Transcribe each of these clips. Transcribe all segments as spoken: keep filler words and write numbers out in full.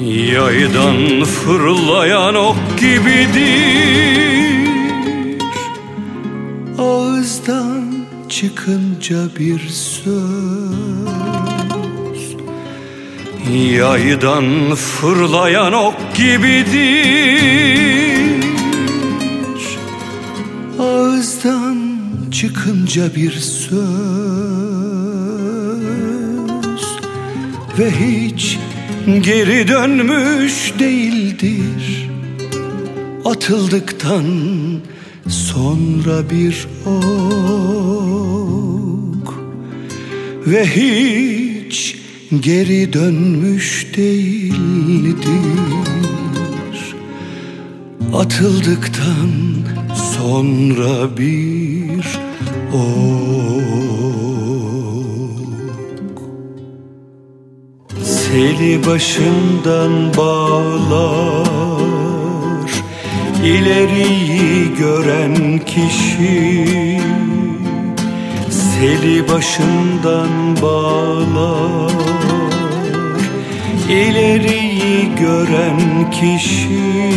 Yaydan fırlayan ok gibidir, ağızdan çıkınca bir söz. Yaydan fırlayan ok gibidir, ağızdan çıkınca bir söz. Ve hiç geri dönmüş değildir, atıldıktan sonra bir ok. Ve hiç geri dönmüş değildir, atıldıktan sonra bir ok. Seli başından bağlar ileriyi gören kişi. Seli başından bağlar ileriyi gören kişi.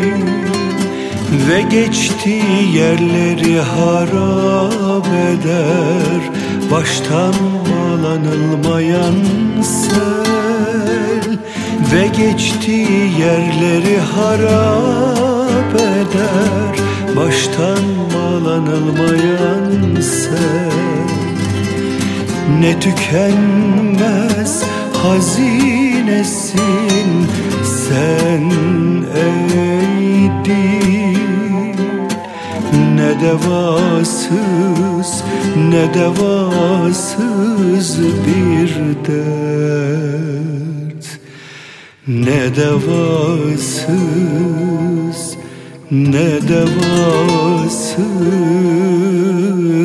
Ve geçtiği yerleri harap eder baştan bağlanılmayan sel. Ve geçtiği yerleri harap eder baştan bağlanılmayan sel. Ne tükenmez hazinesin sen ey dil, ne devasız ne devasız bir dert. Ne devasız ne devasız